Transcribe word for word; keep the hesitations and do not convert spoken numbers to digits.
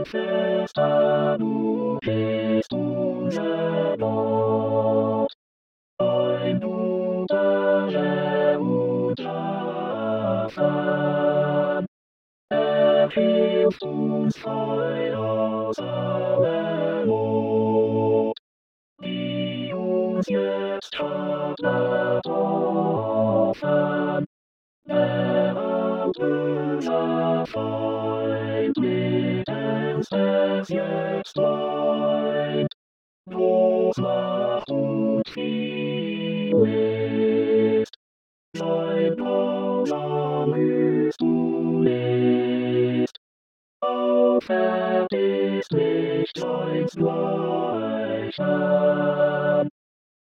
fester, du bist unser Gott. Ein guter und Raffen, er hilft uns frei aus aller Not, die uns jetzt hat wird offen. Der böse Feind mittels des jetzt weint, bloß Macht und viel ist. Sein Gehorsam ist du nicht. Auf Erd ist nicht seins Gleicher.